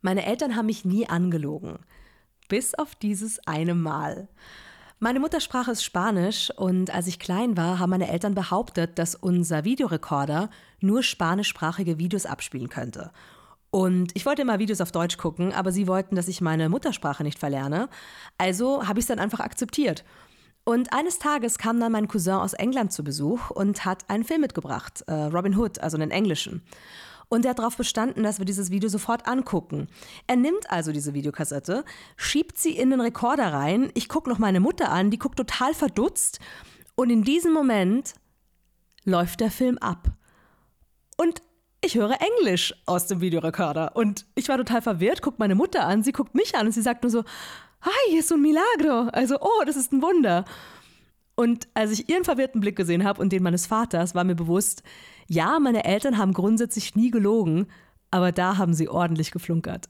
Meine Eltern haben mich nie angelogen. Bis auf dieses eine Mal. Meine Muttersprache ist Spanisch und als ich klein war, haben meine Eltern behauptet, dass unser Videorekorder nur spanischsprachige Videos abspielen könnte. Und ich wollte immer Videos auf Deutsch gucken, aber sie wollten, dass ich meine Muttersprache nicht verlerne. Also habe ich es dann einfach akzeptiert. Und eines Tages kam dann mein Cousin aus England zu Besuch und hat einen Film mitgebracht, Robin Hood, also einen englischen. Und er hat darauf bestanden, dass wir dieses Video sofort angucken. Er nimmt also diese Videokassette, schiebt sie in den Rekorder rein. Ich gucke noch meine Mutter an, die guckt total verdutzt. Und in diesem Moment läuft der Film ab. Und ich höre Englisch aus dem Videorekorder. Und ich war total verwirrt, gucke meine Mutter an, sie guckt mich an und sie sagt nur so, hi, ist so ein Milagro. Also, oh, das ist ein Wunder. Und als ich ihren verwirrten Blick gesehen habe und den meines Vaters, war mir bewusst, ja, meine Eltern haben grundsätzlich nie gelogen, aber da haben sie ordentlich geflunkert.